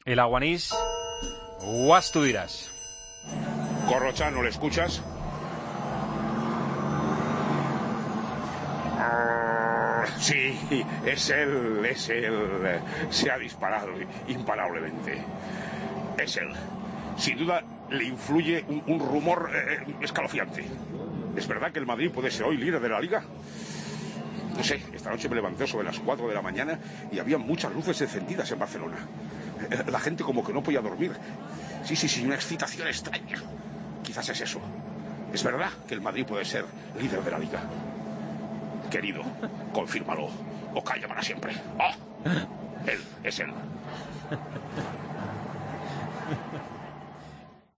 El Aguanís, Guas, tú dirás. Corrochá, ¿no le escuchas? Sí, es él. Se ha disparado imparablemente. Es él. Sin duda le influye un rumor escalofriante. ¿Es verdad que el Madrid puede ser hoy líder de la Liga? No sé, esta noche me levanté sobre las 4 de la mañana y había muchas luces encendidas en Barcelona. La gente como que no podía dormir. Sí, una excitación extraña. Quizás es eso. ¿Es verdad que el Madrid puede ser líder de la Liga? Querido, confírmalo o calla para siempre. ¡Oh! Él, es él.